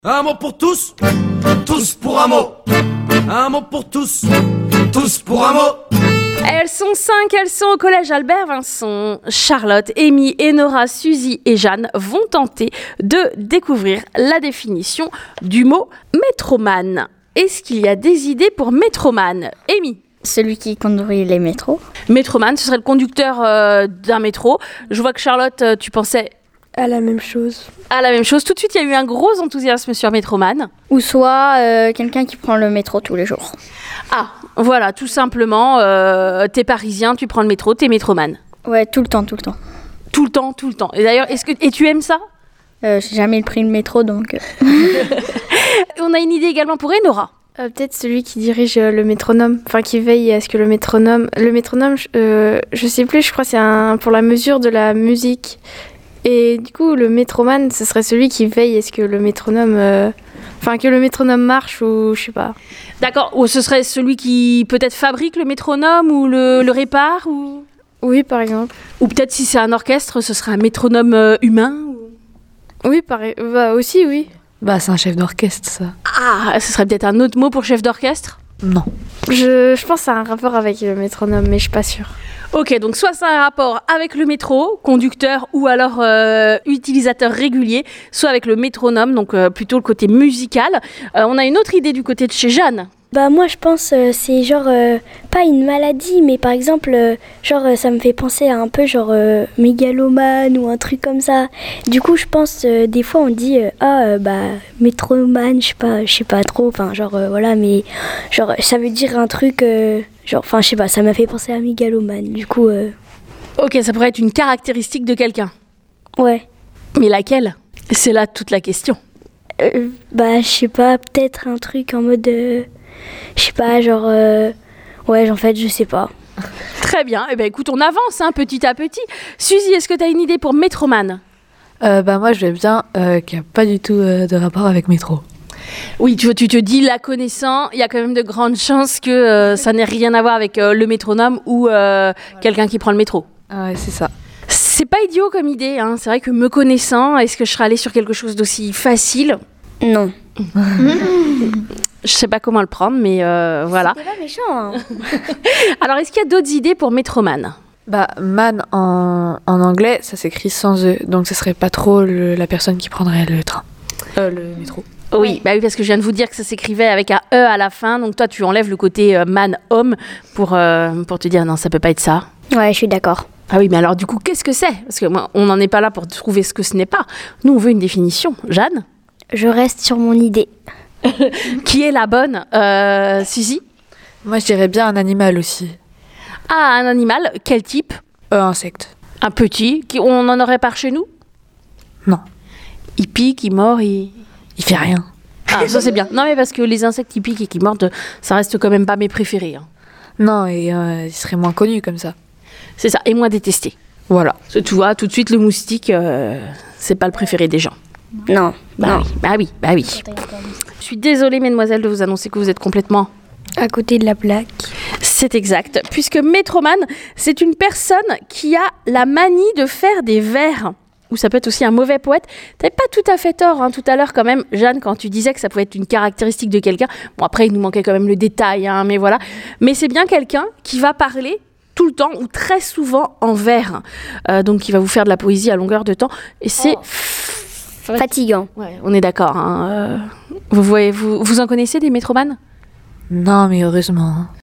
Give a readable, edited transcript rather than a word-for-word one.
Un mot pour tous, tous pour un mot. Un mot pour tous, tous pour un mot. Elles sont 5, elles sont au collège Albert Vincent. Charlotte, Amy, Enora, Suzy et Jeanne vont tenter de découvrir la définition du mot métromane. Est-ce qu'il y a des idées pour métromane? Amy? Celui qui conduit les métros. Métromane, ce serait le conducteur d'un métro. Je vois que Charlotte, tu pensais à la même chose. À la même chose. Tout de suite, il y a eu un gros enthousiasme sur métromane. Ou soit quelqu'un qui prend le métro tous les jours. Ah, voilà, tout simplement, t'es parisien, tu prends le métro, t'es métromane. Ouais, tout le temps, tout le temps. Tout le temps, tout le temps. Et d'ailleurs, et tu aimes ça? J'ai jamais pris le métro, donc... On a une idée également pour Enora. Peut-être celui qui dirige le métronome, enfin qui veille à ce que le métronome, je sais plus, je crois que c'est pour la mesure de la musique. Et du coup, le métromane, ce serait celui qui veille à ce que le métronome, que le métronome marche ou je sais pas. D'accord, ou ce serait celui qui peut-être fabrique le métronome ou le répare ou... Oui, par exemple. Ou peut-être si c'est un orchestre, ce serait un métronome humain Oui, pareil. Bah aussi, oui. Bah, c'est un chef d'orchestre, ça. Ah, ce serait peut-être un autre mot pour chef d'orchestre? Non. Je pense que ça a un rapport avec le métronome, mais je suis pas sûre. Ok, donc soit ça a un rapport avec le métro, conducteur ou alors utilisateur régulier, soit avec le métronome, donc plutôt le côté musical. On a une autre idée du côté de chez Jeanne. Bah moi je pense c'est genre pas une maladie mais par exemple ça me fait penser à un peu mégalomane ou un truc comme ça. Du coup je pense des fois on dit métromane, je sais pas trop, voilà, mais ça veut dire un truc je sais pas, ça m'a fait penser à mégalomane. Du coup Ok, ça pourrait être une caractéristique de quelqu'un. Ouais. Mais laquelle? C'est là toute la question. Je sais pas, peut-être un truc en mode je sais pas, en fait, je sais pas. Très bien. Eh bien, écoute, on avance petit à petit. Suzy, est-ce que tu as une idée pour métromane? Moi, je vais bien qu'il n'y a pas du tout de rapport avec métro. Oui, tu te dis, la connaissant, il y a quand même de grandes chances que ça n'ait rien à voir avec le métronome ou quelqu'un qui prend le métro. Ah ouais, c'est ça. C'est pas idiot comme idée, hein. C'est vrai que me connaissant, est-ce que je serais allée sur quelque chose d'aussi facile? Non. Je sais pas comment le prendre, mais voilà. C'était pas méchant, hein. Alors, est-ce qu'il y a d'autres idées pour métromane? Man en anglais, ça s'écrit sans E, donc ce serait pas trop la personne qui prendrait le train. Le métro. Oui, oui, parce que je viens de vous dire que ça s'écrivait avec un E à la fin, donc toi tu enlèves le côté man, homme, pour te dire non, ça peut pas être ça. Ouais, je suis d'accord. Ah oui, mais alors du coup, qu'est-ce que c'est? Parce que moi, on n'en est pas là pour trouver ce que ce n'est pas. Nous, on veut une définition. Jeanne? Je reste sur mon idée. Qui est la bonne? Suzy? Moi, je dirais bien un animal aussi. Ah, un animal, quel type? Insecte. Un petit, on en aurait par chez nous? Non. Il pique, il mord, il fait rien. Ah, ça c'est bien. Non, mais parce que les insectes qui piquent et qui mordent, ça reste quand même pas mes préférés. Hein. Non, et il serait moins connu comme ça. C'est ça, et moins détesté. Voilà. Tu vois, tout de suite, le moustique, c'est pas le préféré des gens. Non. Bah oui. Je suis désolée, mesdemoiselles, de vous annoncer que vous êtes complètement... à côté de la plaque. C'est exact, puisque métromane, c'est une personne qui a la manie de faire des vers. Ou ça peut être aussi un mauvais poète. T'avais pas tout à fait tort, hein, tout à l'heure quand même, Jeanne, quand tu disais que ça pouvait être une caractéristique de quelqu'un. Bon, après, il nous manquait quand même le détail, hein, mais voilà. Mais c'est bien quelqu'un qui va parler tout le temps ou très souvent en vers. Donc, qui va vous faire de la poésie à longueur de temps. Et c'est... fatigant. Ouais, on est d'accord. Hein. Vous en connaissez des métromanes? Non, mais heureusement.